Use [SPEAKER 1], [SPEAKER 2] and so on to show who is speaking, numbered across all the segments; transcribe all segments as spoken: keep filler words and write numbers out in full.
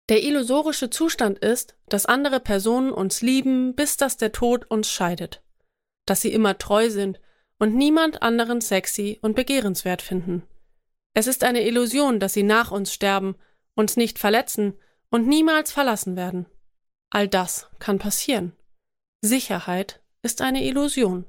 [SPEAKER 1] Der illusorische Zustand ist, dass andere Personen uns lieben, bis dass der Tod uns scheidet. Dass sie immer treu sind und niemand anderen sexy und begehrenswert finden. Es ist eine Illusion, dass sie nach uns sterben, uns nicht verletzen und niemals verlassen werden. All das kann passieren. Sicherheit ist eine Illusion.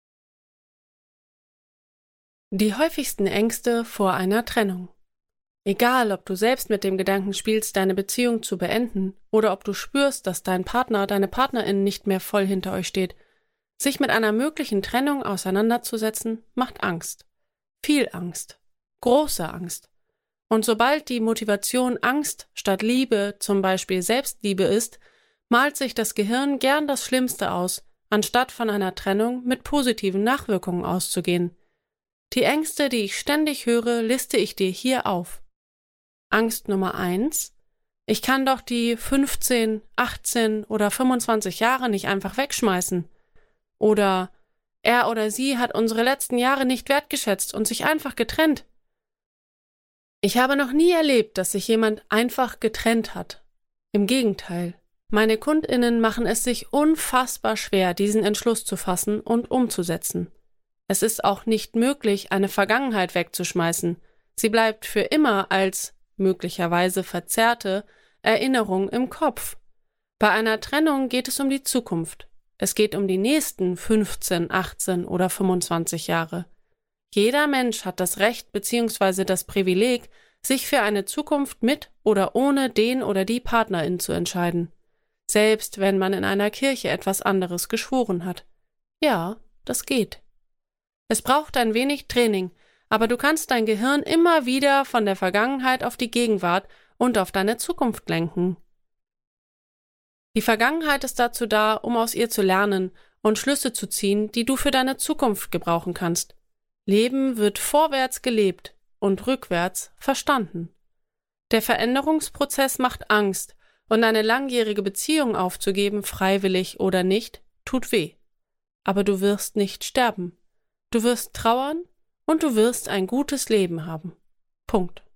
[SPEAKER 1] Die häufigsten Ängste vor einer Trennung. Egal, ob du selbst mit dem Gedanken spielst, deine Beziehung zu beenden, oder ob du spürst, dass dein Partner, deine Partnerin nicht mehr voll hinter euch steht, sich mit einer möglichen Trennung auseinanderzusetzen, macht Angst. Viel Angst. Große Angst. Und sobald die Motivation Angst statt Liebe, zum Beispiel Selbstliebe ist, malt sich das Gehirn gern das Schlimmste aus, anstatt von einer Trennung mit positiven Nachwirkungen auszugehen. Die Ängste, die ich ständig höre, liste ich dir hier auf. Angst Nummer eins. Ich kann doch die fünfzehn, achtzehn oder fünfundzwanzig Jahre nicht einfach wegschmeißen. Oder er oder sie hat unsere letzten Jahre nicht wertgeschätzt und sich einfach getrennt. Ich habe noch nie erlebt, dass sich jemand einfach getrennt hat. Im Gegenteil. Meine KundInnen machen es sich unfassbar schwer, diesen Entschluss zu fassen und umzusetzen. Es ist auch nicht möglich, eine Vergangenheit wegzuschmeißen. Sie bleibt für immer als möglicherweise verzerrte Erinnerung im Kopf. Bei einer Trennung geht es um die Zukunft. Es geht um die nächsten fünfzehn, achtzehn oder fünfundzwanzig Jahre. Jeder Mensch hat das Recht bzw. das Privileg, sich für eine Zukunft mit oder ohne den oder die Partnerin zu entscheiden. Selbst wenn man in einer Kirche etwas anderes geschworen hat. Ja, das geht. Es braucht ein wenig Training, aber du kannst dein Gehirn immer wieder von der Vergangenheit auf die Gegenwart und auf deine Zukunft lenken. Die Vergangenheit ist dazu da, um aus ihr zu lernen und Schlüsse zu ziehen, die du für deine Zukunft gebrauchen kannst. Leben wird vorwärts gelebt und rückwärts verstanden. Der Veränderungsprozess macht Angst und eine langjährige Beziehung aufzugeben, freiwillig oder nicht, tut weh. Aber du wirst nicht sterben. Du wirst trauern und du wirst ein gutes Leben haben. Punkt.